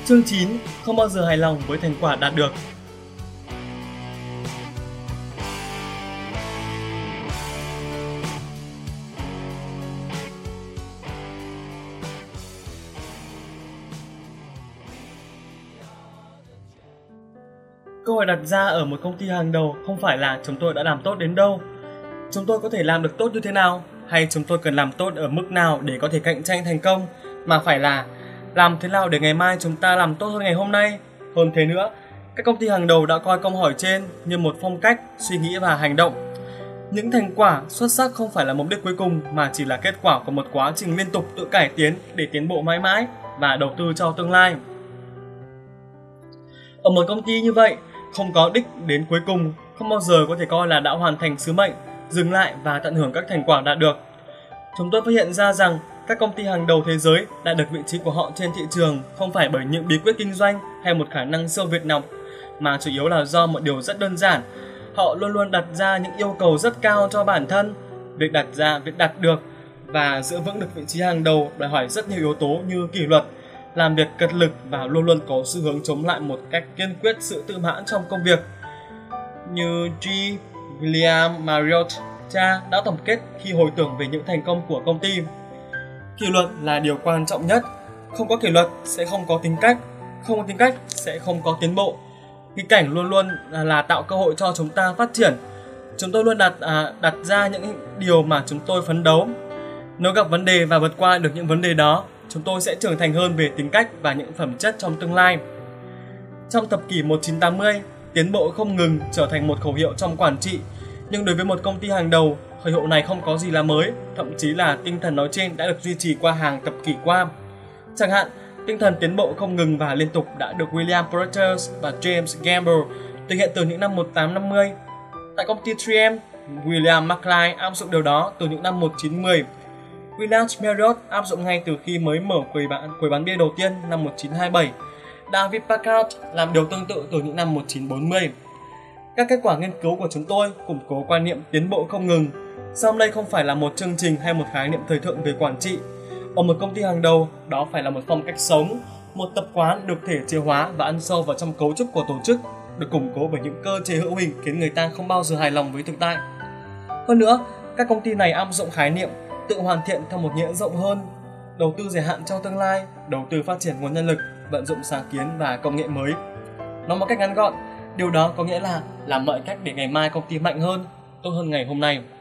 Chương 9. Không bao giờ hài lòng với thành quả đạt được. Câu hỏi đặt ra ở một công ty hàng đầu không phải là chúng tôi đã làm tốt đến đâu, chúng tôi có thể làm được tốt như thế nào, hay chúng tôi cần làm tốt ở mức nào để có thể cạnh tranh thành công, mà phải là làm thế nào để ngày mai chúng ta làm tốt hơn ngày hôm nay. Hơn thế nữa, các công ty hàng đầu đã coi câu hỏi trên như một phong cách, suy nghĩ và hành động. Những thành quả xuất sắc không phải là mục đích cuối cùng mà chỉ là kết quả của một quá trình liên tục tự cải tiến để tiến bộ mãi mãi và đầu tư cho tương lai. Ở một công ty như vậy, không có đích đến cuối cùng không bao giờ có thể coi là đã hoàn thành sứ mệnh, dừng lại và tận hưởng các thành quả đạt được. Chúng tôi phát hiện ra rằng các công ty hàng đầu thế giới đạt được vị trí của họ trên thị trường không phải bởi những bí quyết kinh doanh hay một khả năng siêu việt nào, mà chủ yếu là do một điều rất đơn giản. Họ luôn luôn đặt ra những yêu cầu rất cao cho bản thân. Việc đạt được và giữ vững được vị trí hàng đầu đòi hỏi rất nhiều yếu tố như kỷ luật, làm việc cật lực và luôn luôn có xu hướng chống lại một cách kiên quyết sự tự mãn trong công việc. Như G. William Marriott cha đã tổng kết khi hồi tưởng về những thành công của công ty. Kỷ luật là điều quan trọng nhất. Không có kỷ luật sẽ không có tính cách, không có tính cách sẽ không có tiến bộ. Nghịch cảnh luôn luôn là tạo cơ hội cho chúng ta phát triển. Chúng tôi luôn đặt ra những điều mà chúng tôi phấn đấu. Nếu gặp vấn đề và vượt qua được những vấn đề đó, chúng tôi sẽ trưởng thành hơn về tính cách và những phẩm chất trong tương lai. Trong thập kỷ 1980, tiến bộ không ngừng trở thành một khẩu hiệu trong quản trị. Nhưng đối với một công ty hàng đầu, khẩu hiệu này không có gì là mới, thậm chí là tinh thần nói trên đã được duy trì qua hàng thập kỷ qua. Chẳng hạn, tinh thần tiến bộ không ngừng và liên tục đã được William Porter và James Gamble thực hiện từ những năm 1850. Tại công ty 3M, William McLean áp dụng điều đó từ những năm 1910. William Marriott áp dụng ngay từ khi mới mở quầy bán bia đầu tiên năm 1927. David Packard làm điều tương tự từ những năm 1940. Các kết quả nghiên cứu của chúng tôi củng cố quan niệm tiến bộ không ngừng. Song đây không phải là một chương trình hay một khái niệm thời thượng về quản trị. Ở một công ty hàng đầu, đó phải là một phong cách sống, một tập quán được thể chế hóa và ăn sâu vào trong cấu trúc của tổ chức, được củng cố bởi những cơ chế hữu hình khiến người ta không bao giờ hài lòng với thực tại. Hơn nữa, các công ty này áp dụng khái niệm tự hoàn thiện theo một nghĩa rộng hơn, đầu tư dài hạn cho tương lai, đầu tư phát triển nguồn nhân lực, vận dụng sáng kiến và công nghệ mới. Nói một cách ngắn gọn, điều đó có nghĩa là làm mọi cách để ngày mai công ty mạnh hơn, tốt hơn ngày hôm nay.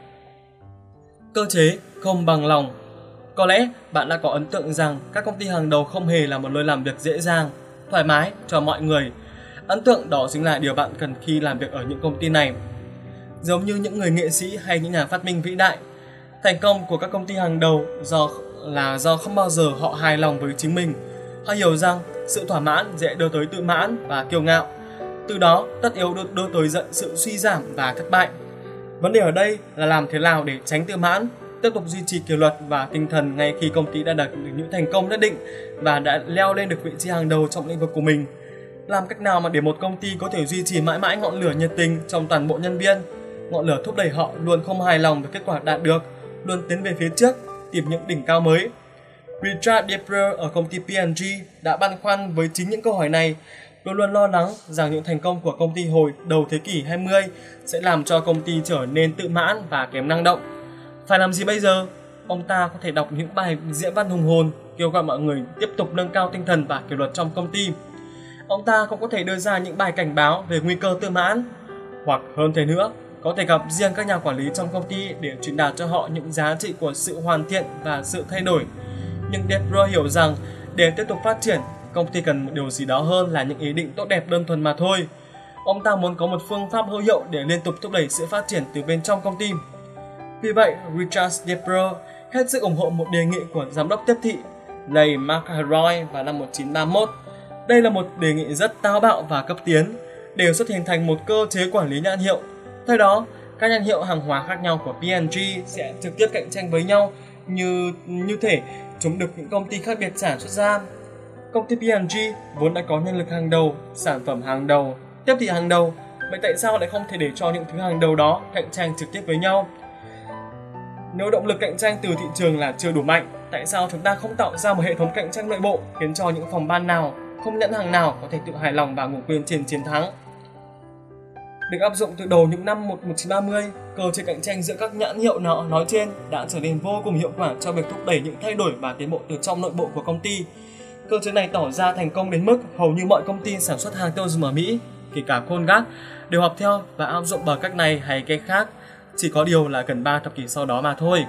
Cơ chế không bằng lòng. Có lẽ bạn đã có ấn tượng rằng các công ty hàng đầu không hề là một nơi làm việc dễ dàng, thoải mái cho mọi người. Ấn tượng đó chính là điều bạn cần khi làm việc ở những công ty này. Giống như những người nghệ sĩ hay những nhà phát minh vĩ đại, thành công của các công ty hàng đầu do không bao giờ họ hài lòng với chính mình. Họ hiểu rằng sự thỏa mãn dễ đưa tới tự mãn và kiêu ngạo. Từ đó tất yếu đưa tới sự suy giảm và thất bại. Vấn đề ở đây là làm thế nào để tránh tự mãn, tiếp tục duy trì kỷ luật và tinh thần ngay khi công ty đã đạt được những thành công nhất định và đã leo lên được vị trí hàng đầu trong lĩnh vực của mình. Làm cách nào mà để một công ty có thể duy trì mãi mãi ngọn lửa nhiệt tình trong toàn bộ nhân viên, ngọn lửa thúc đẩy họ luôn không hài lòng với kết quả đạt được, luôn tiến về phía trước, tìm những đỉnh cao mới. Richard Depler ở công ty P&G đã băn khoăn với chính những câu hỏi này, luôn luôn lo lắng rằng những thành công của công ty hồi đầu thế kỷ 20 sẽ làm cho công ty trở nên tự mãn và kém năng động. Phải làm gì bây giờ? Ông ta có thể đọc những bài diễn văn hùng hồn kêu gọi mọi người tiếp tục nâng cao tinh thần và kỷ luật trong công ty. Ông ta cũng có thể đưa ra những bài cảnh báo về nguy cơ tự mãn, hoặc hơn thế nữa, có thể gặp riêng các nhà quản lý trong công ty để truyền đạt cho họ những giá trị của sự hoàn thiện và sự thay đổi. Nhưng Depler hiểu rằng để tiếp tục phát triển, công ty cần một điều gì đó hơn là những ý định tốt đẹp đơn thuần mà thôi. Ông ta muốn có một phương pháp hữu hiệu để liên tục thúc đẩy sự phát triển từ bên trong công ty. Vì vậy, Richard Depler hết sức ủng hộ một đề nghị của giám đốc tiếp thị Ray McElroy vào năm 1931. Đây là một đề nghị rất táo bạo và cấp tiến, đề xuất hình thành một cơ chế quản lý nhãn hiệu. Theo đó, các nhãn hiệu hàng hóa khác nhau của P&G sẽ trực tiếp cạnh tranh với nhau như thể chúng được những công ty khác biệt sản xuất ra. Công ty P&G vốn đã có nhân lực hàng đầu, sản phẩm hàng đầu, tiếp thị hàng đầu, vậy tại sao lại không thể để cho những thứ hàng đầu đó cạnh tranh trực tiếp với nhau? Nếu động lực cạnh tranh từ thị trường là chưa đủ mạnh, tại sao chúng ta không tạo ra một hệ thống cạnh tranh nội bộ khiến cho những phòng ban nào không nhãn hàng nào có thể tự hài lòng và ngủ quên trên chiến thắng. Được áp dụng từ đầu những năm 1930, cơ chế cạnh tranh giữa các nhãn hiệu nói trên đã trở nên vô cùng hiệu quả cho việc thúc đẩy những thay đổi và tiến bộ từ trong nội bộ của công ty. Cơ chế này tỏ ra thành công đến mức hầu như mọi công ty sản xuất hàng tiêu dùng ở Mỹ, kể cả Colgate, đều học theo và áp dụng bằng cách này hay cách khác, chỉ có điều là gần 3 thập kỷ sau đó mà thôi.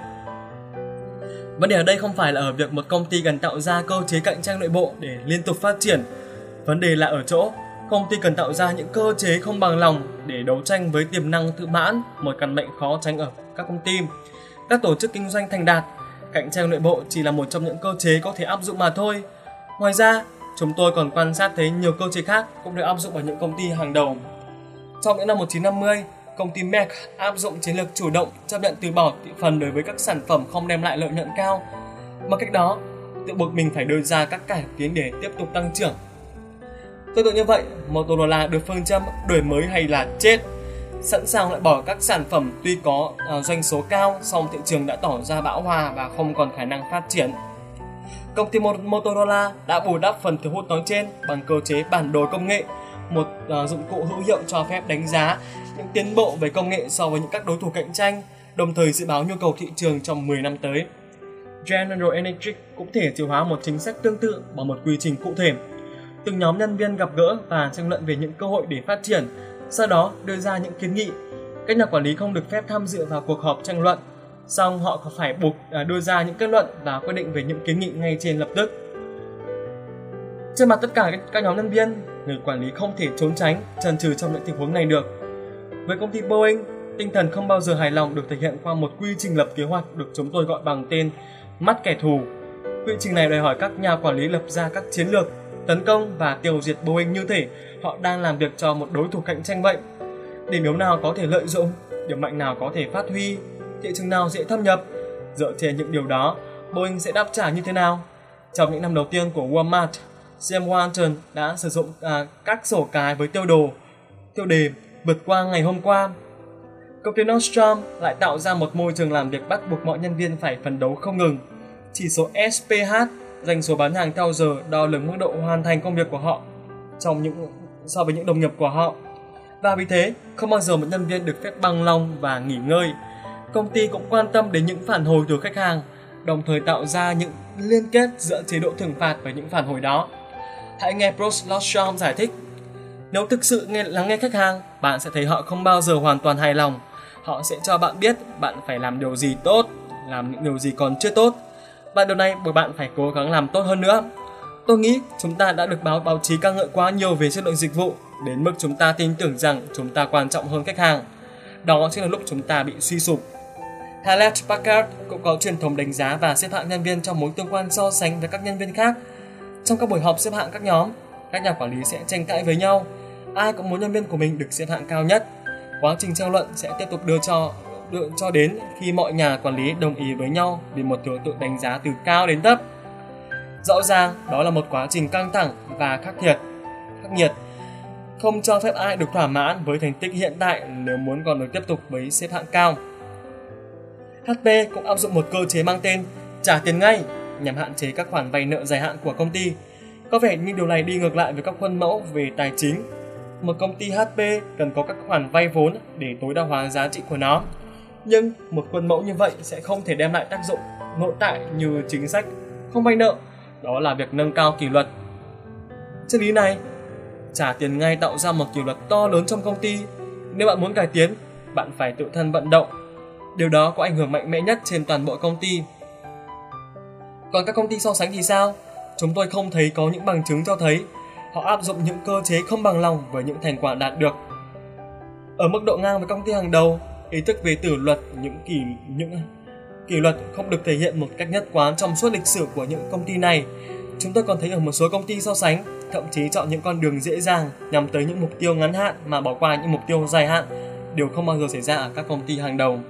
Vấn đề ở đây không phải là ở việc một công ty cần tạo ra cơ chế cạnh tranh nội bộ để liên tục phát triển. Vấn đề là ở chỗ công ty cần tạo ra những cơ chế không bằng lòng để đấu tranh với tiềm năng tự mãn, một căn bệnh khó tránh ở các công ty. Các tổ chức kinh doanh thành đạt, cạnh tranh nội bộ chỉ là một trong những cơ chế có thể áp dụng mà thôi. Ngoài ra, chúng tôi còn quan sát thấy nhiều cơ chế khác cũng được áp dụng ở những công ty hàng đầu. Trong những năm 1950, công ty Merck áp dụng chiến lược chủ động chấp nhận từ bỏ thị phần đối với các sản phẩm không đem lại lợi nhuận cao. Bằng cách đó, tự buộc mình phải đưa ra các cải tiến để tiếp tục tăng trưởng. Tương tự như vậy, Motorola được phương châm đổi mới hay là chết, sẵn sàng loại bỏ các sản phẩm tuy có doanh số cao song thị trường đã tỏ ra bão hòa và không còn khả năng phát triển. Công ty Motorola đã bù đắp phần thiếu hụt nói trên bằng cơ chế bản đồ công nghệ, một dụng cụ hữu hiệu cho phép đánh giá những tiến bộ về công nghệ so với những các đối thủ cạnh tranh, đồng thời dự báo nhu cầu thị trường trong 10 năm tới. General Electric cũng thể tiêu hóa một chính sách tương tự bằng một quy trình cụ thể. Từng nhóm nhân viên gặp gỡ và tranh luận về những cơ hội để phát triển, sau đó đưa ra những kiến nghị. Các nhà quản lý không được phép tham dự vào cuộc họp tranh luận, song họ có phải buộc đưa ra những kết luận và quyết định về những kiến nghị ngay trên lập tức. Trên mặt tất cả các nhóm nhân viên, người quản lý không thể trốn tránh, chần chừ trong những tình huống này được. Với công ty Boeing, tinh thần không bao giờ hài lòng được thể hiện qua một quy trình lập kế hoạch được chúng tôi gọi bằng tên mắt kẻ thù. Quy trình này đòi hỏi các nhà quản lý lập ra các chiến lược tấn công và tiêu diệt Boeing như thể họ đang làm việc cho một đối thủ cạnh tranh vậy. Điểm yếu nào có thể lợi dụng, điểm mạnh nào có thể phát huy, thị trường nào dễ thâm nhập. Dựa trên những điều đó, Boeing sẽ đáp trả như thế nào? Trong những năm đầu tiên của Walmart, James Walton đã sử dụng các sổ cái với tiêu đề vượt qua ngày hôm qua. Công ty Nordstrom lại tạo ra một môi trường làm việc bắt buộc mọi nhân viên phải phấn đấu không ngừng. Chỉ số SPH, doanh số bán hàng theo giờ, đo lường mức độ hoàn thành công việc của họ so với những đồng nghiệp của họ. Và vì thế, không bao giờ một nhân viên được phép bằng lòng và nghỉ ngơi. Công ty cũng quan tâm đến những phản hồi từ khách hàng, đồng thời tạo ra những liên kết giữa chế độ thưởng phạt và những phản hồi đó. Hãy nghe Bruce Lordstrom giải thích. Nếu thực sự lắng nghe khách hàng, bạn sẽ thấy họ không bao giờ hoàn toàn hài lòng. Họ sẽ cho bạn biết bạn phải làm điều gì tốt, làm những điều gì còn chưa tốt. Và điều này buộc bạn phải cố gắng làm tốt hơn nữa. Tôi nghĩ chúng ta đã được báo chí ca ngợi quá nhiều về chất lượng dịch vụ, đến mức chúng ta tin tưởng rằng chúng ta quan trọng hơn khách hàng. Đó chính là lúc chúng ta bị suy sụp. Hewlett Packard cũng có truyền thống đánh giá và xếp hạng nhân viên trong mối tương quan so sánh với các nhân viên khác. Trong các buổi họp xếp hạng các nhóm, các nhà quản lý sẽ tranh cãi với nhau. Ai cũng muốn nhân viên của mình được xếp hạng cao nhất. Quá trình tranh luận sẽ tiếp tục đưa cho đến khi mọi nhà quản lý đồng ý với nhau về một thứ tự đánh giá từ cao đến thấp. Rõ ràng đó là một quá trình căng thẳng và khắc nghiệt, không cho phép ai được thỏa mãn với thành tích hiện tại nếu muốn còn được tiếp tục với xếp hạng cao. HP cũng áp dụng một cơ chế mang tên trả tiền ngay nhằm hạn chế các khoản vay nợ dài hạn của công ty. Có vẻ như điều này đi ngược lại với các khuôn mẫu về tài chính. Một công ty HP cần có các khoản vay vốn để tối đa hóa giá trị của nó. Nhưng một khuôn mẫu như vậy sẽ không thể đem lại tác dụng nội tại như chính sách không vay nợ, đó là việc nâng cao kỷ luật. Chân lý này, trả tiền ngay tạo ra một kỷ luật to lớn trong công ty. Nếu bạn muốn cải tiến, bạn phải tự thân vận động. Điều đó có ảnh hưởng mạnh mẽ nhất trên toàn bộ công ty. Còn các công ty so sánh thì sao? Chúng tôi không thấy có những bằng chứng cho thấy họ áp dụng những cơ chế không bằng lòng với những thành quả đạt được. Ở mức độ ngang với công ty hàng đầu, ý thức về kỷ luật, những kỷ luật không được thể hiện một cách nhất quán trong suốt lịch sử của những công ty này. Chúng tôi còn thấy ở một số công ty so sánh, thậm chí chọn những con đường dễ dàng nhằm tới những mục tiêu ngắn hạn mà bỏ qua những mục tiêu dài hạn, điều không bao giờ xảy ra ở các công ty hàng đầu.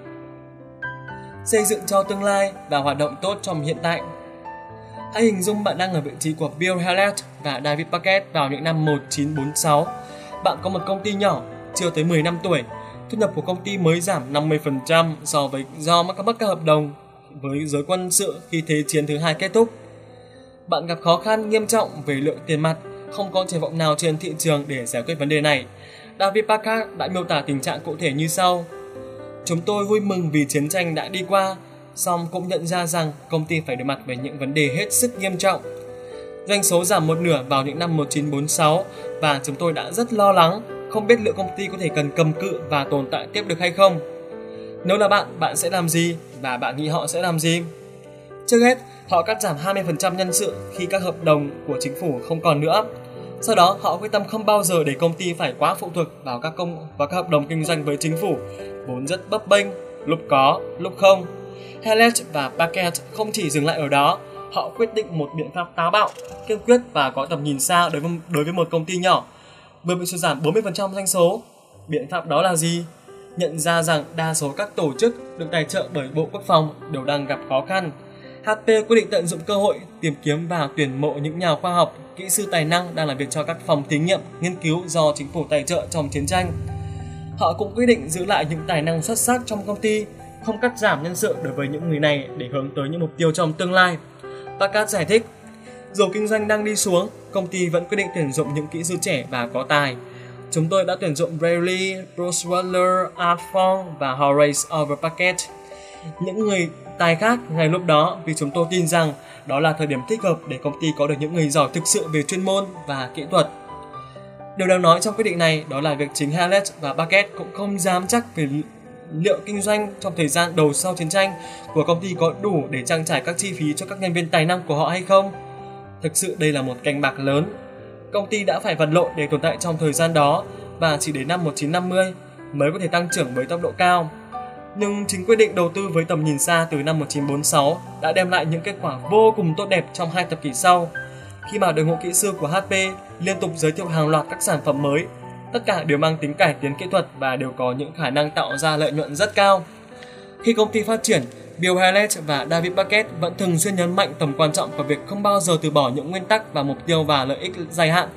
Xây dựng cho tương lai và hoạt động tốt trong hiện tại. Hãy hình dung bạn đang ở vị trí của Bill Hewlett và David Packard vào những năm 1946. Bạn có một công ty nhỏ, chưa tới 10 năm tuổi. Thu nhập của công ty mới giảm 50% do mất các hợp đồng với giới quân sự khi Thế chiến thứ hai kết thúc. Bạn gặp khó khăn nghiêm trọng về lượng tiền mặt, không có triển vọng nào trên thị trường để giải quyết vấn đề này. David Packard đã miêu tả tình trạng cụ thể như sau: Chúng tôi vui mừng vì chiến tranh đã đi qua, song cũng nhận ra rằng công ty phải đối mặt với những vấn đề hết sức nghiêm trọng. Doanh số giảm một nửa vào những năm 1946 và chúng tôi đã rất lo lắng, không biết liệu công ty có thể cần cầm cự và tồn tại tiếp được hay không. Nếu là bạn sẽ làm gì và bạn nghĩ họ sẽ làm gì? Trước hết, họ cắt giảm 20% nhân sự khi các hợp đồng của chính phủ không còn nữa. Sau đó, họ quyết tâm không bao giờ để công ty phải quá phụ thuộc vào các hợp đồng kinh doanh với chính phủ, vốn rất bấp bênh, lúc có, lúc không. Hewlett và Packard không chỉ dừng lại ở đó, họ quyết định một biện pháp táo bạo, kiên quyết và có tầm nhìn xa đối với một công ty nhỏ, vừa bị sụt giảm 40% doanh số. Biện pháp đó là gì? Nhận ra rằng đa số các tổ chức được tài trợ bởi Bộ Quốc phòng đều đang gặp khó khăn. HP quyết định tận dụng cơ hội tìm kiếm và tuyển mộ những nhà khoa học, kỹ sư tài năng đang làm việc cho các phòng thí nghiệm, nghiên cứu do chính phủ tài trợ trong chiến tranh. Họ cũng quyết định giữ lại những tài năng xuất sắc trong công ty, không cắt giảm nhân sự đối với những người này để hướng tới những mục tiêu trong tương lai. Packard giải thích, dù kinh doanh đang đi xuống, công ty vẫn quyết định tuyển dụng những kỹ sư trẻ và có tài. Chúng tôi đã tuyển dụng Bradley, Bruce Waller, Art Fong và Horace over Packard. Những người tài khác ngay lúc đó vì chúng tôi tin rằng đó là thời điểm thích hợp để công ty có được những người giỏi thực sự về chuyên môn và kỹ thuật. Điều đáng nói trong quyết định này đó là việc chính Hewlett và Packard cũng không dám chắc về liệu kinh doanh trong thời gian đầu sau chiến tranh của công ty có đủ để trang trải các chi phí cho các nhân viên tài năng của họ hay không. Thực sự đây là một canh bạc lớn. Công ty đã phải vật lộn để tồn tại trong thời gian đó và chỉ đến năm 1950 mới có thể tăng trưởng với tốc độ cao. Nhưng chính quyết định đầu tư với tầm nhìn xa từ năm 1946 đã đem lại những kết quả vô cùng tốt đẹp trong 2 thập kỷ sau. Khi mà đội ngũ kỹ sư của HP liên tục giới thiệu hàng loạt các sản phẩm mới, tất cả đều mang tính cải tiến kỹ thuật và đều có những khả năng tạo ra lợi nhuận rất cao. Khi công ty phát triển, Bill Hewlett và David Packard vẫn thường xuyên nhấn mạnh tầm quan trọng của việc không bao giờ từ bỏ những nguyên tắc và mục tiêu và lợi ích dài hạn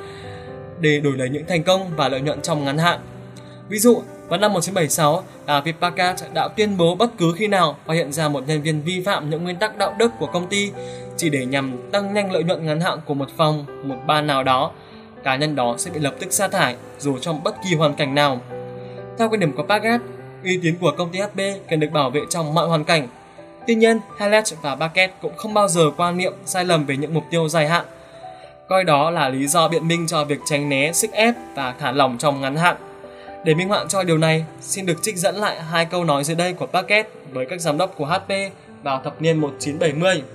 để đổi lấy những thành công và lợi nhuận trong ngắn hạn. Ví dụ, vào năm 1976, David Packard đã tuyên bố bất cứ khi nào phát hiện ra một nhân viên vi phạm những nguyên tắc đạo đức của công ty chỉ để nhằm tăng nhanh lợi nhuận ngắn hạn của một phòng, một ban nào đó, cá nhân đó sẽ bị lập tức sa thải dù trong bất kỳ hoàn cảnh nào. Theo quan điểm của Packard, uy tín của công ty HP cần được bảo vệ trong mọi hoàn cảnh. Tuy nhiên, Hewlett và Packard cũng không bao giờ quan niệm sai lầm về những mục tiêu dài hạn, coi đó là lý do biện minh cho việc tránh né sức ép và thả lỏng trong ngắn hạn. Để minh họa cho điều này, xin được trích dẫn lại 2 câu nói dưới đây của Packard với các giám đốc của HP vào thập niên 1970.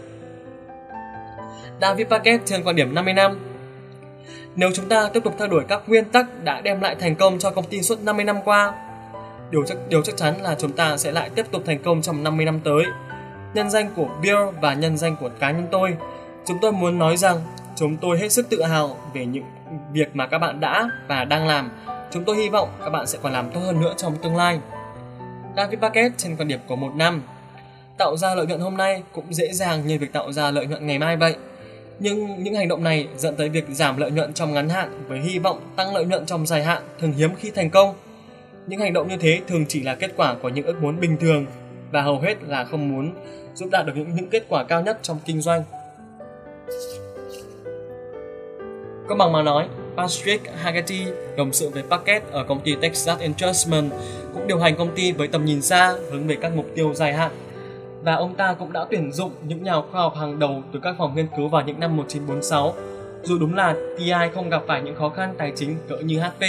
David Packard trên quan điểm 50 năm. Nếu chúng ta tiếp tục theo đuổi các nguyên tắc đã đem lại thành công cho công ty suốt 50 năm qua, điều chắc chắn là chúng ta sẽ lại tiếp tục thành công trong 50 năm tới. Nhân danh của Bill và nhân danh của cá nhân tôi, chúng tôi muốn nói rằng chúng tôi hết sức tự hào về những việc mà các bạn đã và đang làm. Chúng tôi hy vọng các bạn sẽ còn làm tốt hơn nữa trong tương lai. David Packard trên quan điểm của 1 năm. Tạo ra lợi nhuận hôm nay cũng dễ dàng như việc tạo ra lợi nhuận ngày mai vậy. Nhưng những hành động này dẫn tới việc giảm lợi nhuận trong ngắn hạn với hy vọng tăng lợi nhuận trong dài hạn thường hiếm khi thành công. Những hành động như thế thường chỉ là kết quả của những ước muốn bình thường và hầu hết là không muốn giúp đạt được những kết quả cao nhất trong kinh doanh. Công bằng mà nói, Patrick Hagerty, đồng sự với Packard ở công ty Texas Instruments, cũng điều hành công ty với tầm nhìn xa, hướng về các mục tiêu dài hạn. Và ông ta cũng đã tuyển dụng những nhà khoa học hàng đầu từ các phòng nghiên cứu vào những năm 1946, dù đúng là TI không gặp phải những khó khăn tài chính cỡ như HP.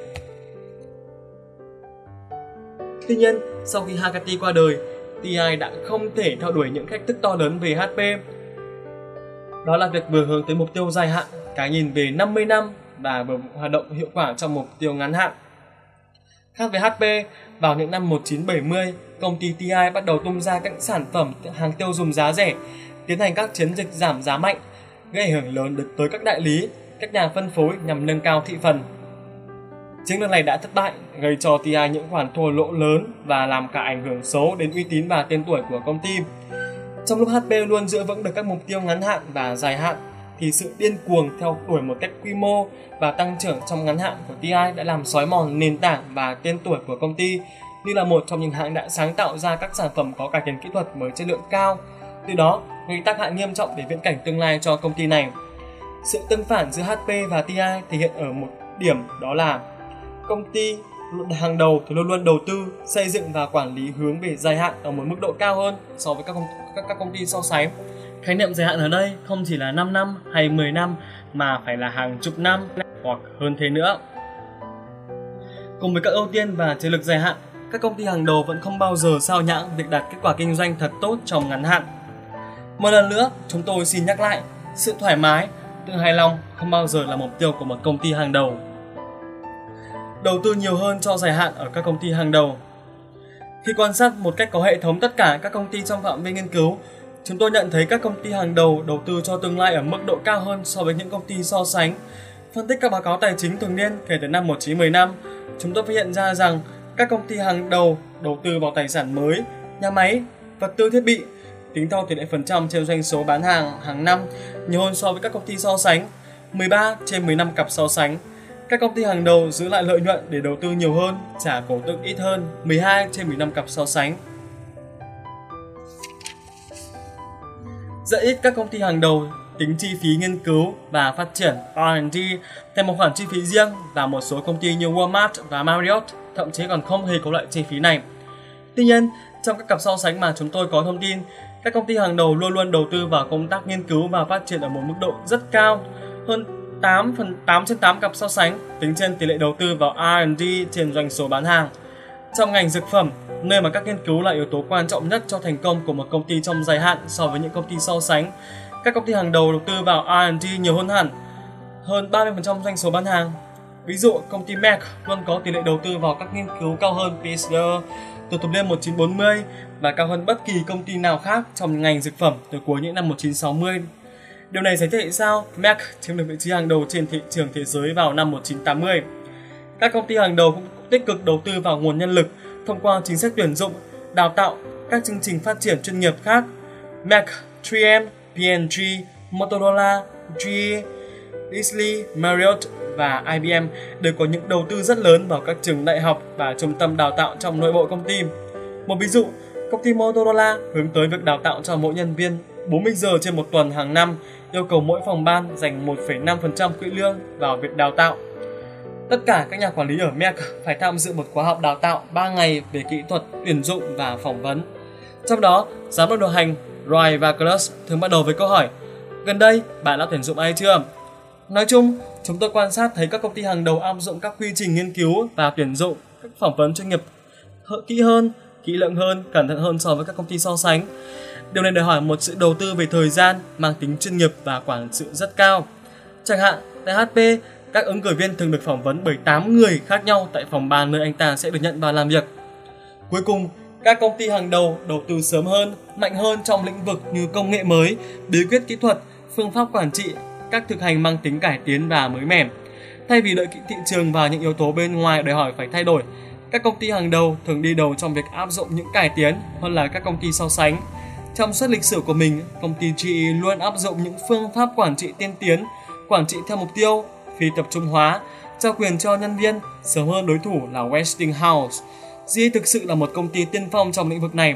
Tuy nhiên, sau khi Hagerty qua đời, TI đã không thể theo đuổi những thách thức to lớn về HP. Đó là việc vừa hướng tới mục tiêu dài hạn, cái nhìn về 50 năm và vừa hoạt động hiệu quả trong mục tiêu ngắn hạn. Khác với HP, vào những năm 1970, công ty TI bắt đầu tung ra các sản phẩm hàng tiêu dùng giá rẻ, tiến hành các chiến dịch giảm giá mạnh, gây ảnh hưởng lớn tới các đại lý, các nhà phân phối nhằm nâng cao thị phần. Chiến lược này đã thất bại, gây cho TI những khoản thua lỗ lớn và làm cả ảnh hưởng xấu đến uy tín và tên tuổi của công ty. Trong lúc HP luôn giữ vững được các mục tiêu ngắn hạn và dài hạn, thì sự điên cuồng theo đuổi một cách quy mô và tăng trưởng trong ngắn hạn của TI đã làm xói mòn nền tảng và tên tuổi của công ty như là một trong những hãng đã sáng tạo ra các sản phẩm có cải tiến kỹ thuật với chất lượng cao. Từ đó, gây tác hại nghiêm trọng đến viễn cảnh tương lai cho công ty này. Sự tương phản giữa HP và TI thể hiện ở một điểm, đó là công ty hàng đầu thì luôn luôn đầu tư, xây dựng và quản lý hướng về dài hạn ở một mức độ cao hơn so với các công ty so sánh. Khái niệm dài hạn ở đây không chỉ là 5 năm hay 10 năm mà phải là hàng chục năm hoặc hơn thế nữa. Cùng với các ưu tiên và chiến lược dài hạn, các công ty hàng đầu vẫn không bao giờ sao nhãng việc đạt kết quả kinh doanh thật tốt trong ngắn hạn. Một lần nữa, chúng tôi xin nhắc lại, sự thoải mái, tự hài lòng không bao giờ là mục tiêu của một công ty hàng đầu. Đầu tư nhiều hơn cho dài hạn ở các công ty hàng đầu. Khi quan sát một cách có hệ thống tất cả các công ty trong phạm vi nghiên cứu, chúng tôi nhận thấy các công ty hàng đầu đầu tư cho tương lai ở mức độ cao hơn so với những công ty so sánh. Phân tích các báo cáo tài chính thường niên kể từ năm 1915, chúng tôi phát hiện ra rằng các công ty hàng đầu đầu tư vào tài sản mới, nhà máy, vật tư thiết bị, tính theo tỷ lệ phần trăm trên doanh số bán hàng năm nhiều hơn so với các công ty so sánh, 13 trên 15 cặp so sánh. Các công ty hàng đầu giữ lại lợi nhuận để đầu tư nhiều hơn, trả cổ tức ít hơn, 12 trên 15 cặp so sánh. Rất ít các công ty hàng đầu tính chi phí nghiên cứu và phát triển R&D thành một khoản chi phí riêng, và một số công ty như Walmart và Marriott thậm chí còn không hề có loại chi phí này. Tuy nhiên, trong các cặp so sánh mà chúng tôi có thông tin, các công ty hàng đầu luôn luôn đầu tư vào công tác nghiên cứu và phát triển ở một mức độ rất cao, hơn 8 trên 8 cặp so sánh tính trên tỷ lệ đầu tư vào R&D trên doanh số bán hàng. Trong ngành dược phẩm, nơi mà các nghiên cứu là yếu tố quan trọng nhất cho thành công của một công ty trong dài hạn so với những công ty so sánh, các công ty hàng đầu đầu tư vào R&D nhiều hơn hẳn, hơn 30% doanh số bán hàng. Ví dụ, công ty Merck luôn có tỷ lệ đầu tư vào các nghiên cứu cao hơn Pfizer từ thập niên 1940 và cao hơn bất kỳ công ty nào khác trong ngành dược phẩm từ cuối những năm 1960. Điều này giải thích tại sao Merck chiếm được vị trí hàng đầu trên thị trường thế giới vào năm 1980. Các công ty hàng đầu cũng tích cực đầu tư vào nguồn nhân lực thông qua chính sách tuyển dụng, đào tạo, các chương trình phát triển chuyên nghiệp khác. Merck, 3M, P&G, Motorola, GE, Disney, Marriott và IBM đều có những đầu tư rất lớn vào các trường đại học và trung tâm đào tạo trong nội bộ công ty. Một ví dụ, công ty Motorola hướng tới việc đào tạo cho mỗi nhân viên 40 giờ trên một tuần hàng năm, yêu cầu mỗi phòng ban dành 1,5% quỹ lương vào việc đào tạo. Tất cả các nhà quản lý ở Merck phải tham dự một khóa học đào tạo 3 ngày về kỹ thuật, tuyển dụng và phỏng vấn. Trong đó, giám đốc điều hành Roy Vagelos thường bắt đầu với câu hỏi: gần đây, bạn đã tuyển dụng ai chưa? Nói chung, chúng tôi quan sát thấy các công ty hàng đầu áp dụng các quy trình nghiên cứu và tuyển dụng, các phỏng vấn chuyên nghiệp kỹ lưỡng hơn, cẩn thận hơn so với các công ty so sánh. Điều này đòi hỏi một sự đầu tư về thời gian, mang tính chuyên nghiệp và quản sự rất cao. Chẳng hạn, tại HP, các ứng cử viên thường được phỏng vấn bởi 8 người khác nhau tại phòng ban nơi anh ta sẽ được nhận vào làm việc. Cuối cùng, các công ty hàng đầu đầu tư sớm hơn, mạnh hơn trong lĩnh vực như công nghệ mới, bí quyết kỹ thuật, phương pháp quản trị, các thực hành mang tính cải tiến và mới mẻ. Thay vì đợi thị trường và những yếu tố bên ngoài đòi hỏi phải thay đổi, các công ty hàng đầu thường đi đầu trong việc áp dụng những cải tiến hơn là các công ty so sánh. Trong suốt lịch sử của mình, công ty GE luôn áp dụng những phương pháp quản trị tiên tiến, quản trị theo mục tiêu, phi tập trung hóa, trao quyền cho nhân viên sớm hơn đối thủ là Westinghouse. GE thực sự là một công ty tiên phong trong lĩnh vực này.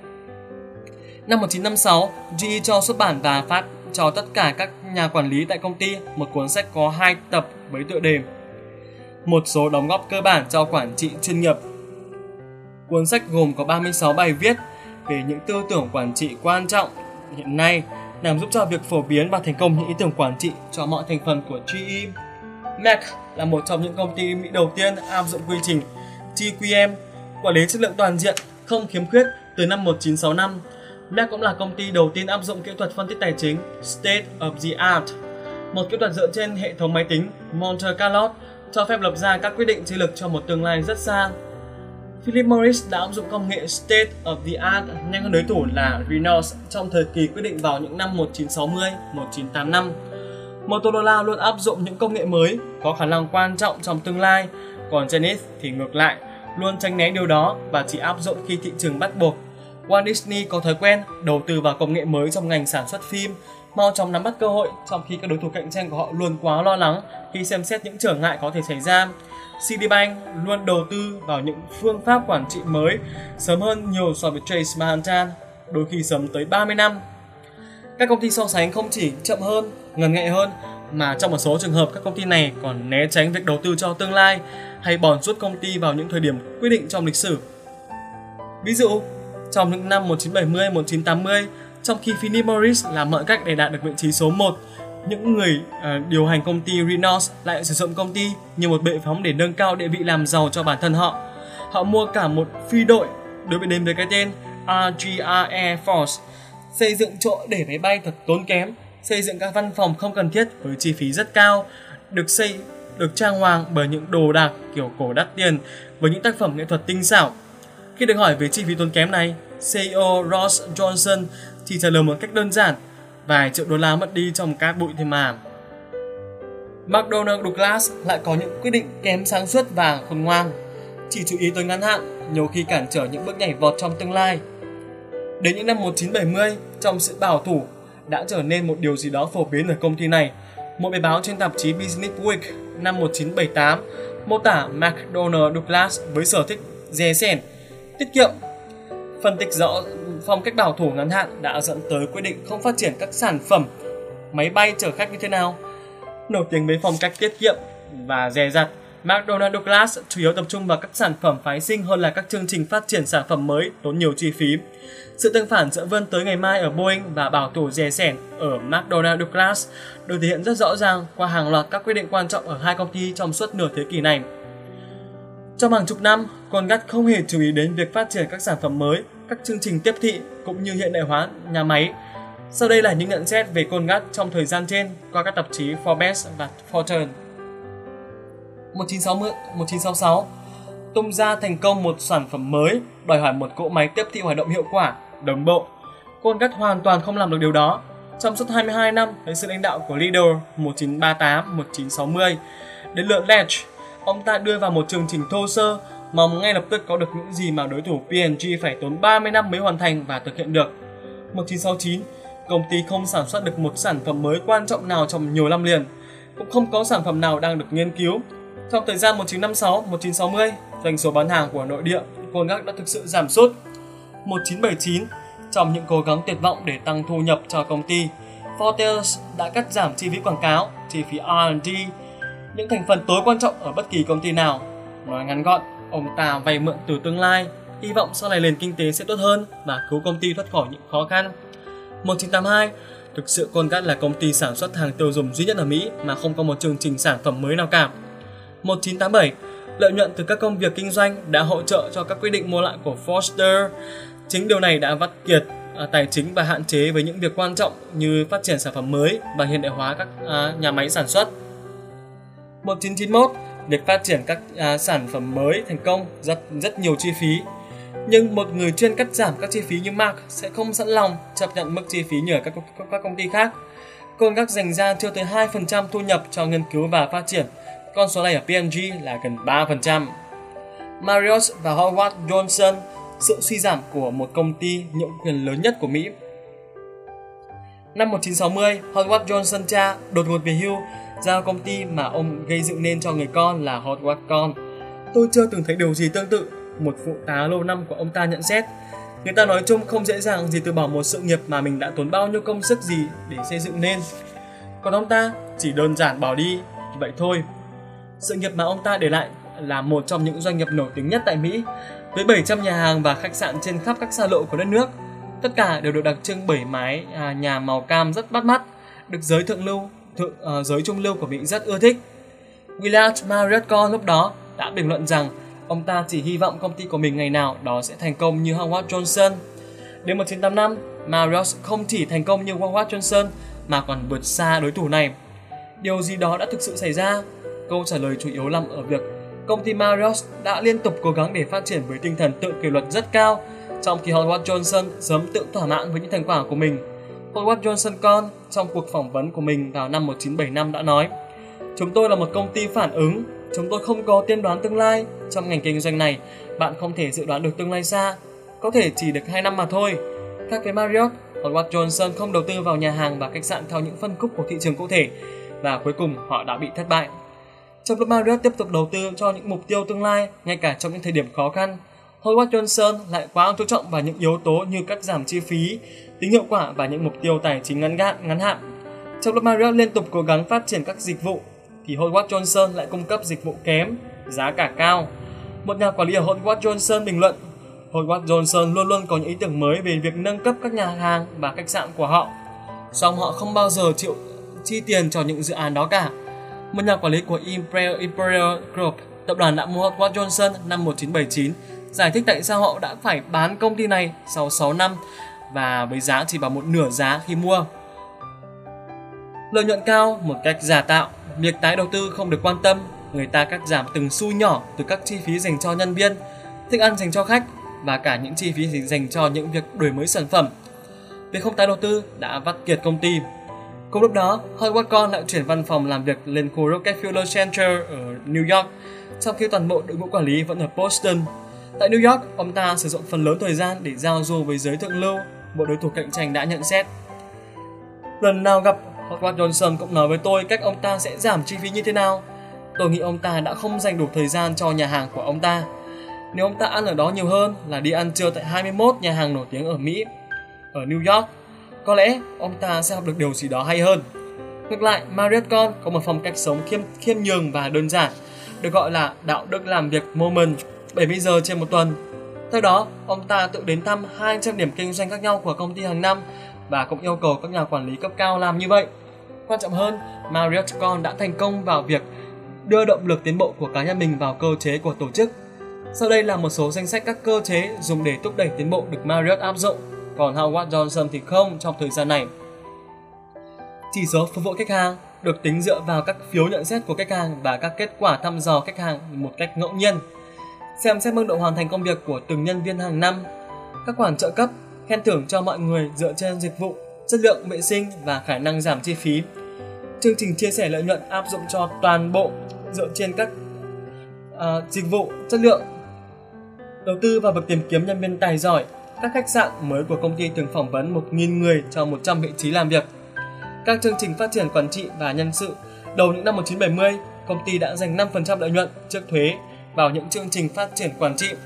Năm 1956, GE cho xuất bản và phát cho tất cả các nhà quản lý tại công ty một cuốn sách có 2 tập với tựa đề Một số đóng góp cơ bản cho quản trị chuyên nghiệp. Cuốn sách gồm có 36 bài viết về những tư tưởng quản trị quan trọng hiện nay, nhằm giúp cho việc phổ biến và thành công những ý tưởng quản trị cho mọi thành phần của GE. Merck là một trong những công ty Mỹ đầu tiên áp dụng quy trình TQM, quản lý chất lượng toàn diện, không khiếm khuyết từ năm 1965. Merck cũng là công ty đầu tiên áp dụng kỹ thuật phân tích tài chính State of the Art, một kỹ thuật dựa trên hệ thống máy tính Monte Carlo cho phép lập ra các quyết định chiến lược cho một tương lai rất xa. Philip Morris đã áp dụng công nghệ State of the Art nhanh hơn đối thủ là Reynolds trong thời kỳ quyết định vào những năm 1960-1985. Motorola luôn áp dụng những công nghệ mới có khả năng quan trọng trong tương lai, còn Zenith thì ngược lại, luôn tránh né điều đó và chỉ áp dụng khi thị trường bắt buộc. Walt Disney có thói quen đầu tư vào công nghệ mới trong ngành sản xuất phim, mau chóng nắm bắt cơ hội, trong khi các đối thủ cạnh tranh của họ luôn quá lo lắng khi xem xét những trở ngại có thể xảy ra. Citibank luôn đầu tư vào những phương pháp quản trị mới sớm hơn nhiều so với Chase Manhattan, đôi khi sớm tới 30 năm. Các công ty so sánh không chỉ chậm hơn, ngần ngại hơn, mà trong một số trường hợp các công ty này còn né tránh việc đầu tư cho tương lai hay bòn rút công ty vào những thời điểm quyết định trong lịch sử. Ví dụ, trong những năm 1970, 1980, trong khi Philip Morris làm mọi cách để đạt được vị trí số 1, những người điều hành công ty Reynolds lại sử dụng công ty như một bệ phóng để nâng cao địa vị làm giàu cho bản thân họ. Họ mua cả một phi đội được biết đến với cái tên RGR Air Force, xây dựng chỗ để máy bay thật tốn kém, xây dựng các văn phòng không cần thiết với chi phí rất cao, được trang hoàng bởi những đồ đạc kiểu cổ đắt tiền với những tác phẩm nghệ thuật tinh xảo. Khi được hỏi về chi phí tốn kém này, CEO Ross Johnson chỉ trả lời một cách đơn giản: vài triệu đô la mất đi trong cát bụi thôi mà. McDonnell Douglas lại có những quyết định kém sáng suốt và khôn ngoan, chỉ chú ý tới ngắn hạn, nhiều khi cản trở những bước nhảy vọt trong tương lai. Đến những năm 1970, trong sự bảo thủ đã trở nên một điều gì đó phổ biến ở công ty này. Một bài báo trên tạp chí Business Week năm 1978 mô tả McDonnell Douglas với sở thích dè sẻn, tiết kiệm. Phân tích rõ phong cách bảo thủ ngắn hạn đã dẫn tới quyết định không phát triển các sản phẩm máy bay chở khách như thế nào. Nổi tiếng với phong cách tiết kiệm và dè dặt, McDonnell Douglas chủ yếu tập trung vào các sản phẩm phái sinh hơn là các chương trình phát triển sản phẩm mới tốn nhiều chi phí. Sự tương phản giữa vươn tới ngày mai ở Boeing và bảo thủ dè sẻn ở McDonnell Douglas được thể hiện rất rõ ràng qua hàng loạt các quyết định quan trọng ở hai công ty trong suốt nửa thế kỷ này. Trong hàng chục năm, Colgate không hề chú ý đến việc phát triển các sản phẩm mới, các chương trình tiếp thị cũng như hiện đại hóa nhà máy. Sau đây là những nhận xét về Colgate trong thời gian trên qua các tạp chí Forbes và Fortune. 1966, tung ra thành công một sản phẩm mới, đòi hỏi một cỗ máy tiếp thị hoạt động hiệu quả, đồng bộ. Colgate hoàn toàn không làm được điều đó. Trong suốt 22 năm dưới sự lãnh đạo của Lidl 1938-1960, đến lượt Ledge, ông ta đưa vào một chương trình thô sơ, mong ngay lập tức có được những gì mà đối thủ P&G phải tốn 30 năm mới hoàn thành và thực hiện được. 1969, công ty không sản xuất được một sản phẩm mới quan trọng nào trong nhiều năm liền, cũng không có sản phẩm nào đang được nghiên cứu. Trong thời gian 1956-1960, doanh số bán hàng của nội địa Colgate đã thực sự giảm sút. 1979, trong những cố gắng tuyệt vọng để tăng thu nhập cho công ty, Fortes đã cắt giảm chi phí quảng cáo, chi phí R&D, những thành phần tối quan trọng ở bất kỳ công ty nào. Nói ngắn gọn, ông ta vay mượn từ tương lai, hy vọng sau này nền kinh tế sẽ tốt hơn và cứu công ty thoát khỏi những khó khăn. 1982, thực sự Colgate là công ty sản xuất hàng tiêu dùng duy nhất ở Mỹ mà không có một chương trình sản phẩm mới nào cả. 1987, lợi nhuận từ các công việc kinh doanh đã hỗ trợ cho các quyết định mua lại của Foster. Chính điều này đã vắt kiệt tài chính và hạn chế với những việc quan trọng như phát triển sản phẩm mới và hiện đại hóa các nhà máy sản xuất. 1991, việc phát triển các sản phẩm mới thành công rất nhiều chi phí. Nhưng một người chuyên cắt giảm các chi phí như Mark sẽ không sẵn lòng chấp nhận mức chi phí như ở các công ty khác. Colgate dành ra chưa tới 2% thu nhập cho nghiên cứu và phát triển. Con số này ở P&G là gần 3%. Marriott và Howard Johnson, sự suy giảm của một công ty nhượng quyền lớn nhất của Mỹ. Năm 1960, Howard Johnson cha đột ngột về hưu, giao công ty mà ông gây dựng nên cho người con là Howard Con. Tôi chưa từng thấy điều gì tương tự, một phụ tá lâu năm của ông ta nhận xét. Người ta nói chung không dễ dàng gì từ bỏ một sự nghiệp mà mình đã tốn bao nhiêu công sức gì để xây dựng nên. Còn ông ta chỉ đơn giản bỏ đi, vậy thôi. Sự nghiệp mà ông ta để lại là một trong những doanh nghiệp nổi tiếng nhất tại Mỹ, với 700 nhà hàng và khách sạn trên khắp các xa lộ của đất nước. Tất cả đều được đặc trưng bởi mái nhà màu cam rất bắt mắt, được giới giới trung lưu của Mỹ rất ưa thích. Willard Marriott Con lúc đó đã bình luận rằng ông ta chỉ hy vọng công ty của mình ngày nào đó sẽ thành công như Howard Johnson. Đến 1985, Marriott không chỉ thành công như Howard Johnson mà còn vượt xa đối thủ này. Điều gì đó đã thực sự xảy ra? Câu trả lời chủ yếu nằm ở việc công ty Marriott đã liên tục cố gắng để phát triển với tinh thần tự kỷ luật rất cao, trong khi Howard Johnson sớm tự thỏa mãn với những thành quả của mình. Howard Johnson Con trong cuộc phỏng vấn của mình vào năm 1975 đã nói: "Chúng tôi là một công ty phản ứng, chúng tôi không có tiên đoán tương lai. Trong ngành kinh doanh này, bạn không thể dự đoán được tương lai xa, có thể chỉ được 2 năm mà thôi." Khác với Marriott, Howard Johnson không đầu tư vào nhà hàng và khách sạn theo những phân khúc của thị trường cụ thể, và cuối cùng họ đã bị thất bại. Trong lúc Marriott tiếp tục đầu tư cho những mục tiêu tương lai, ngay cả trong những thời điểm khó khăn, Howard Johnson lại quá chú trọng vào những yếu tố như cắt giảm chi phí, tính hiệu quả và những mục tiêu tài chính ngắn hạn. Trong lúc Marriott liên tục cố gắng phát triển các dịch vụ, thì Howard Johnson lại cung cấp dịch vụ kém, giá cả cao. Một nhà quản lý ở Howard Johnson bình luận, Howard Johnson luôn luôn có những ý tưởng mới về việc nâng cấp các nhà hàng và khách sạn của họ, song họ không bao giờ chịu chi tiền cho những dự án đó cả. Một nhà quản lý của Imperial Group, tập đoàn đã mua Howard Johnson năm 1979, giải thích tại sao họ đã phải bán công ty này sau 6 năm và với giá chỉ bằng một nửa giá khi mua. Lợi nhuận cao một cách giả tạo, việc tái đầu tư không được quan tâm, người ta cắt giảm từng xu nhỏ từ các chi phí dành cho nhân viên, thức ăn dành cho khách và cả những chi phí dành cho những việc đổi mới sản phẩm. Việc không tái đầu tư đã vắt kiệt công ty. Cùng lúc đó, Howard Con lại chuyển văn phòng làm việc lên khu Rockefeller Center ở New York, trong khi toàn bộ đội ngũ quản lý vẫn ở Boston. Tại New York, ông ta sử dụng phần lớn thời gian để giao du với giới thượng lưu, bộ đối thủ cạnh tranh đã nhận xét. Lần nào gặp, Howard Johnson cũng nói với tôi cách ông ta sẽ giảm chi phí như thế nào. Tôi nghĩ ông ta đã không dành đủ thời gian cho nhà hàng của ông ta. Nếu ông ta ăn ở đó nhiều hơn là đi ăn trưa tại 21 nhà hàng nổi tiếng ở Mỹ, ở New York, có lẽ ông ta sẽ học được điều gì đó hay hơn. Ngược lại, Marriott Con có một phong cách sống khiêm nhường và đơn giản, được gọi là đạo đức làm việc Mormon, 70 giờ trên một tuần. Theo đó, ông ta tự đến thăm 200 điểm kinh doanh khác nhau của công ty hàng năm và cũng yêu cầu các nhà quản lý cấp cao làm như vậy. Quan trọng hơn, Marriott Con đã thành công vào việc đưa động lực tiến bộ của cá nhân mình vào cơ chế của tổ chức. Sau đây là một số danh sách các cơ chế dùng để thúc đẩy tiến bộ được Marriott áp dụng, còn Howard Johnson thì không trong thời gian này. Chỉ số phục vụ khách hàng được tính dựa vào các phiếu nhận xét của khách hàng và các kết quả thăm dò khách hàng một cách ngẫu nhiên. Xem xét mức độ hoàn thành công việc của từng nhân viên hàng năm. Các khoản trợ cấp, khen thưởng cho mọi người dựa trên dịch vụ, chất lượng, vệ sinh và khả năng giảm chi phí. Chương trình chia sẻ lợi nhuận áp dụng cho toàn bộ dựa trên các dịch vụ, chất lượng. Đầu tư vào việc tìm kiếm nhân viên tài giỏi. Các khách sạn mới của công ty thường phỏng vấn 1.000 người cho 100 vị trí làm việc. Các chương trình phát triển quản trị và nhân sự. Đầu những năm 1970, công ty đã dành 5% lợi nhuận trước thuế vào những chương trình phát triển quản trị.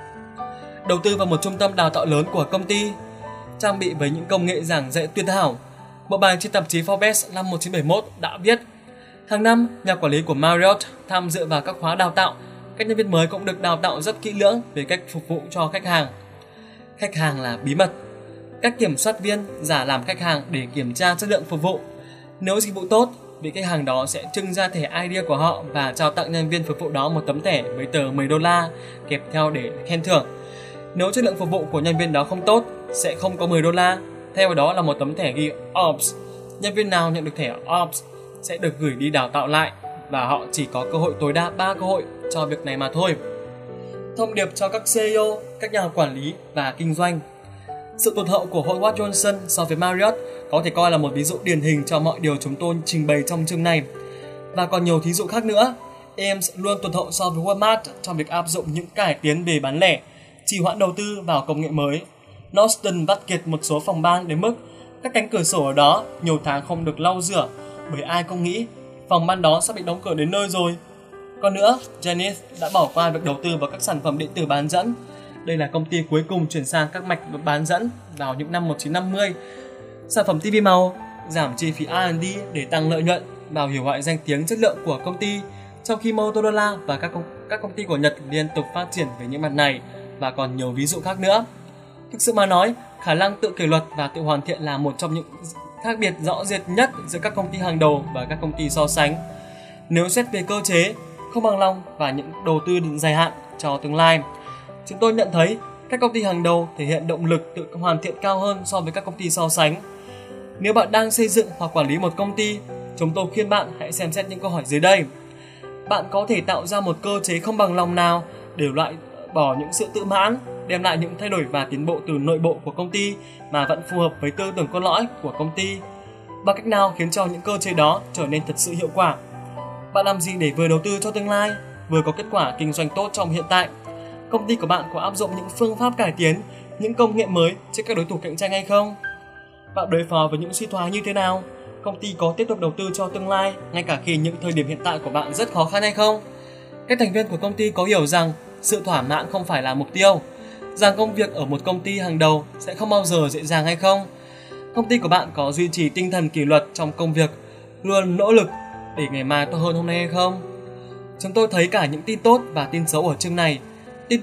Đầu tư vào một trung tâm đào tạo lớn của công ty. Trang bị với những công nghệ giảng dạy tuyệt hảo. Một bài trên tạp chí Forbes năm 1971 đã viết: hàng năm, nhà quản lý của Marriott tham dự vào các khóa đào tạo. Các nhân viên mới cũng được đào tạo rất kỹ lưỡng về cách phục vụ cho khách hàng. Khách hàng là bí mật. Các kiểm soát viên giả làm khách hàng để kiểm tra chất lượng phục vụ. Nếu dịch vụ tốt, vị khách hàng đó sẽ trưng ra thẻ ID của họ và trao tặng nhân viên phục vụ đó một tấm thẻ với tờ $10 kèm theo để khen thưởng. Nếu chất lượng phục vụ của nhân viên đó không tốt, sẽ không có $10. Theo đó là một tấm thẻ ghi OPS. Nhân viên nào nhận được thẻ OPS sẽ được gửi đi đào tạo lại và họ chỉ có cơ hội tối đa 3 cơ hội cho việc này mà thôi. Thông điệp cho các CEO, các nhà quản lý và kinh doanh. Sự tụt hậu của Howard Johnson so với Marriott có thể coi là một ví dụ điển hình cho mọi điều chúng tôi trình bày trong chương này. Và còn nhiều thí dụ khác nữa. Ames luôn tụt hậu so với Walmart trong việc áp dụng những cải tiến về bán lẻ, trì hoãn đầu tư vào công nghệ mới. Nordstrom vắt kiệt một số phòng ban đến mức các cánh cửa sổ ở đó nhiều tháng không được lau rửa, bởi ai cũng nghĩ phòng ban đó sắp bị đóng cửa đến nơi rồi. Còn nữa, Jennings đã bỏ qua việc đầu tư vào các sản phẩm điện tử bán dẫn. Đây là công ty cuối cùng chuyển sang các mạch bán dẫn vào những năm 1950. Sản phẩm TV màu, giảm chi phí R&D để tăng lợi nhuận, bảo hiểm họa danh tiếng chất lượng của công ty, trong khi Motorola và các công ty của Nhật liên tục phát triển về những mặt này và còn nhiều ví dụ khác nữa. Thực sự mà nói, khả năng tự kỷ luật và tự hoàn thiện là một trong những khác biệt rõ rệt nhất giữa các công ty hàng đầu và các công ty so sánh. Nếu xét về cơ chế, không bằng lòng và những đầu tư dài hạn cho tương lai, chúng tôi nhận thấy các công ty hàng đầu thể hiện động lực tự hoàn thiện cao hơn so với các công ty so sánh. Nếu bạn đang xây dựng hoặc quản lý một công ty, chúng tôi khuyên bạn hãy xem xét những câu hỏi dưới đây. Bạn có thể tạo ra một cơ chế không bằng lòng nào để loại bỏ những sự tự mãn, đem lại những thay đổi và tiến bộ từ nội bộ của công ty mà vẫn phù hợp với tư tưởng cốt lõi của công ty? Bằng cách nào khiến cho những cơ chế đó trở nên thật sự hiệu quả? Bạn làm gì để vừa đầu tư cho tương lai, vừa có kết quả kinh doanh tốt trong hiện tại? Công ty của bạn có áp dụng những phương pháp cải tiến, những công nghệ mới trên các đối thủ cạnh tranh hay không? Bạn đối phó với những suy thoái như thế nào? Công ty có tiếp tục đầu tư cho tương lai ngay cả khi những thời điểm hiện tại của bạn rất khó khăn hay không? Các thành viên của công ty có hiểu rằng sự thỏa mãn không phải là mục tiêu, rằng công việc ở một công ty hàng đầu sẽ không bao giờ dễ dàng hay không? Công ty của bạn có duy trì tinh thần kỷ luật trong công việc, luôn nỗ lực để ngày mai tốt hơn hôm nay hay không? Chúng tôi thấy cả những tin tốt và tin xấu ở chương này. Tin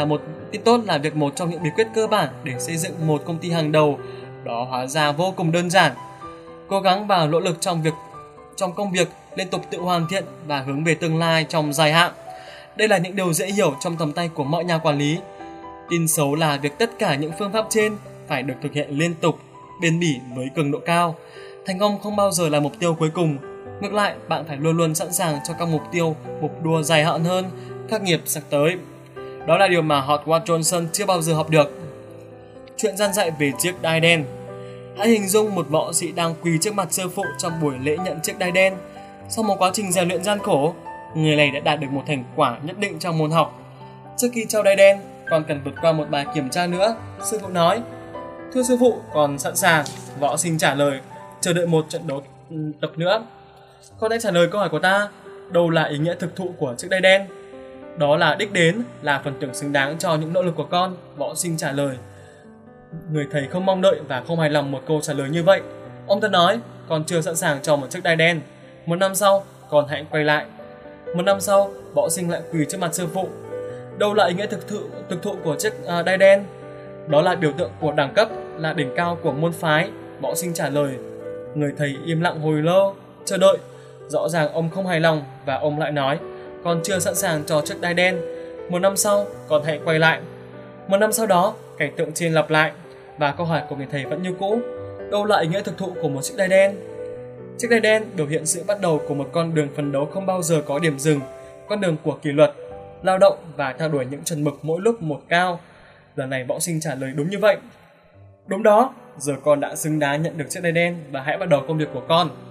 tốt là việc một trong những bí quyết cơ bản để xây dựng một công ty hàng đầu, đó hóa ra vô cùng đơn giản. Cố gắng và nỗ lực trong công việc, liên tục tự hoàn thiện và hướng về tương lai trong dài hạn. Đây là những điều dễ hiểu trong tầm tay của mọi nhà quản lý. Tin xấu là việc tất cả những phương pháp trên phải được thực hiện liên tục, bền bỉ với cường độ cao. Thành công không bao giờ là mục tiêu cuối cùng. Ngược lại, bạn phải luôn luôn sẵn sàng cho các mục đua dài hạn hơn, khắc nghiệt sắp tới. Đó là điều mà Howard Johnson chưa bao giờ học được. Chuyện gian dạy về chiếc đai đen. Hãy hình dung một võ sĩ đang quỳ trước mặt sư phụ trong buổi lễ nhận chiếc đai đen. Sau một quá trình rèn luyện gian khổ, người này đã đạt được một thành quả nhất định trong môn học. Trước khi trao đai đen, còn cần vượt qua một bài kiểm tra nữa, sư phụ nói. Thưa sư phụ, còn sẵn sàng, võ sinh trả lời, chờ đợi một trận đấu tập nữa. Con hãy trả lời câu hỏi của ta, đâu là ý nghĩa thực thụ của chiếc đai đen? Đó là đích đến, là phần thưởng xứng đáng cho những nỗ lực của con, võ sinh trả lời. Người thầy không mong đợi và không hài lòng một câu trả lời như vậy. Ông ta nói, con chưa sẵn sàng cho một chiếc đai đen. Một năm sau, con hãy quay lại. Một năm sau, võ sinh lại quỳ trước mặt sư phụ. Đâu là ý nghĩa thực thụ của chiếc đai đen? Đó là biểu tượng của đẳng cấp, là đỉnh cao của môn phái, võ sinh trả lời. Người thầy im lặng hồi lâu, chờ đợi. Rõ ràng ông không hài lòng và ông lại nói, con chưa sẵn sàng cho chiếc đai đen. Một năm sau, con hãy quay lại. Một năm sau đó, cảnh tượng trên lặp lại và câu hỏi của người thầy vẫn như cũ. Đâu là ý nghĩa thực thụ của một chiếc đai đen? Chiếc đai đen biểu hiện sự bắt đầu của một con đường phấn đấu không bao giờ có điểm dừng, con đường của kỷ luật, lao động và theo đuổi những chuẩn mực mỗi lúc một cao. Lần này võ sinh trả lời đúng như vậy. Đúng đó, giờ con đã xứng đáng nhận được chiếc đai đen và hãy bắt đầu công việc của con.